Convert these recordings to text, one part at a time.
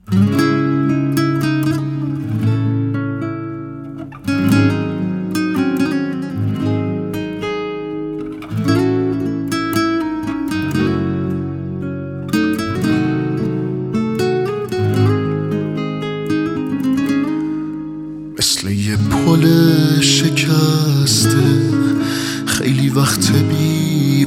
مثل یه پل شکسته خیلی وقت بی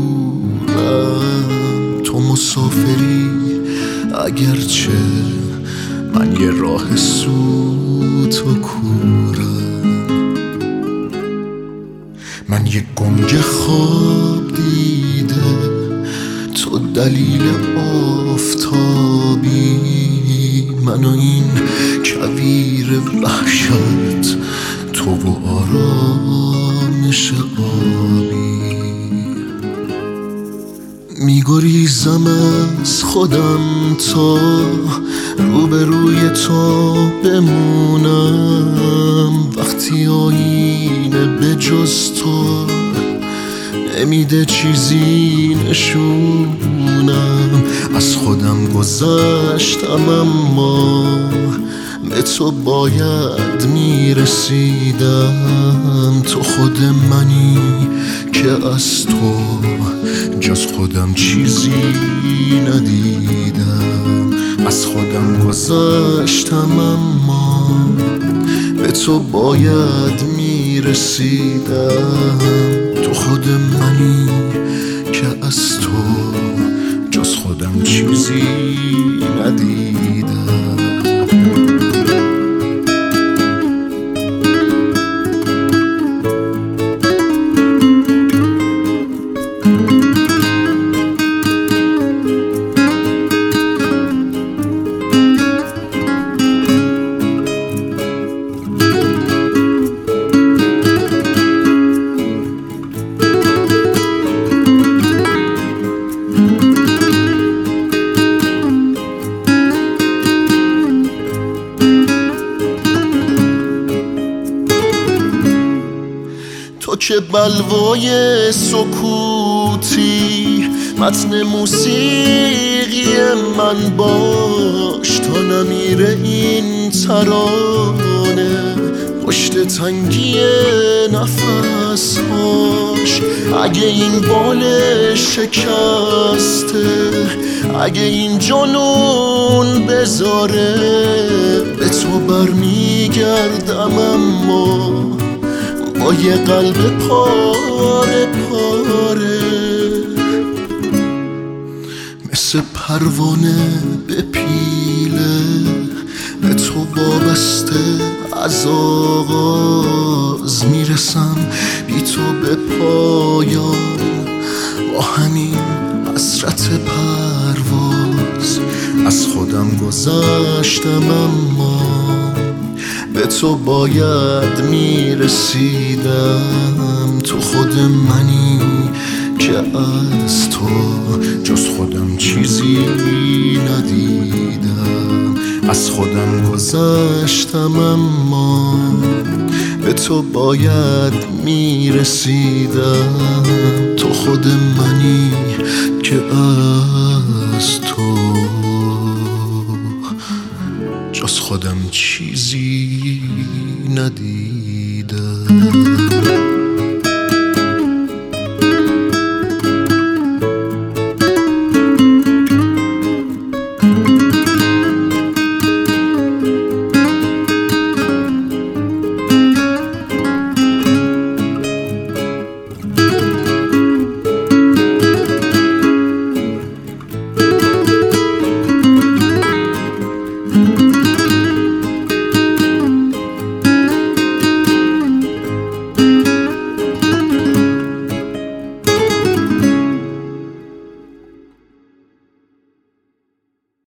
عبورم، تو مسافری اگرچه من یه راه سوت و کورم. من یه گنگ خواب دیده، تو دلیل آفتابی، من و این کویر وحشت، تو و آرامش آبی. میگریزم از خودم تا روبروی تو بمونم، وقتی آینه به جز تو نمیده چیزی نشونم. از خودم گذشتم اما به تو باید میرسیدم. تو خود منی که از تو جز خودم چیزی ندیدم. از خودم گذشتم اما به تو باید میرسیدم. تو خود منی که از تو جز خودم چیزی ندیدم. تو که بلوای سکوتی، متن موسیقی من باش، تا نمیره این ترانه پشت تنگی نفسهاش. اگه این بال شکسته، اگه این جنون بذاره، به تو برمیگردم اما با یه قلب پاره پاره. مثل پروانه به پیله به تو وابسته از آغاز، میرسم بی تو به پایان با همین حسرت پرواز. از خودم گذشتم اما به تو باید میرسیدم. تو خود منی که از تو جز خودم چیزی ندیدم. از خودم گذشتم اما به تو باید میرسیدم. تو خود منی که از تو جز خودم چیزی ندیدم.